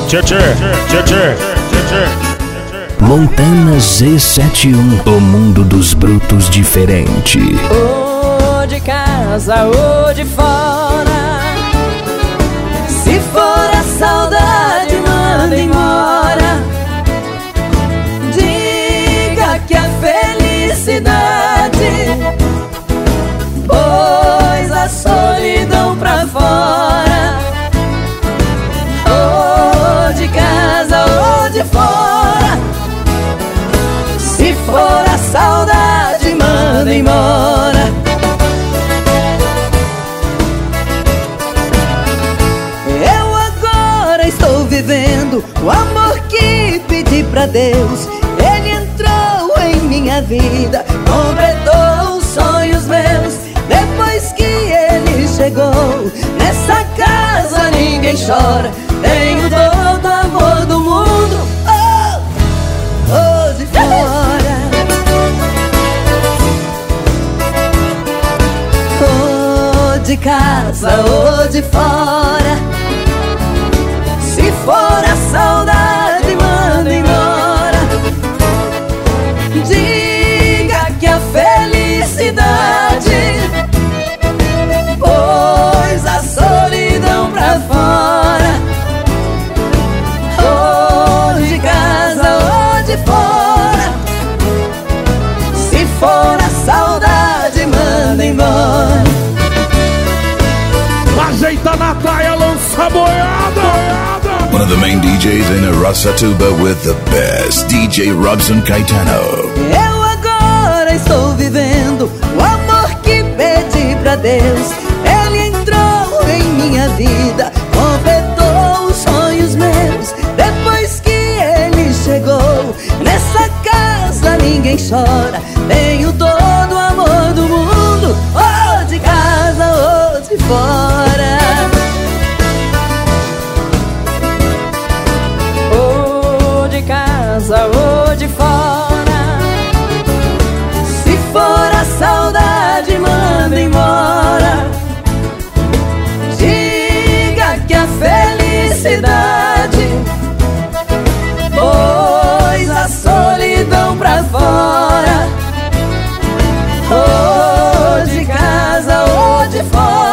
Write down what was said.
Montana Z71, o mundo dos brutos diferente. Ou de casa ou de fora, se for a saudade, manda embora. Diga que a felicidade pôs a solidão pra fora. Ou de casa ou de fora, se for a saudade, manda embora. Eu agora estou vivendo o amor que pedi pra Deus. Ele entrou em minha vida, completou os sonhos meus. Depois que ele chegou, nessa casa ninguém chora. Tenho todo o amor do mundo, oh, de fora. Oh, de casa ou de fora, se for a saudade, manda embora. Diga que a felicidade pôs a solidão pra fora. Ou de casa ou de fora, se for a saudade, manda embora. Ajeita na praia, lança boiada. One of the main DJs in Araçatuba with the best, DJ Robson Caetano. Eu agora estou vivendo o amor que pedi pra Deus. Ele entrou em minha vida, completou os sonhos meus. Depois que ele chegou, nessa casa ninguém chora. Tenho todo o amor do mundo, ou de casa ou de fora. Ou de casa ou de fora, se for a saudade, manda embora. Diga que a felicidade pôs a solidão pra fora. Ou de casa ou de fora,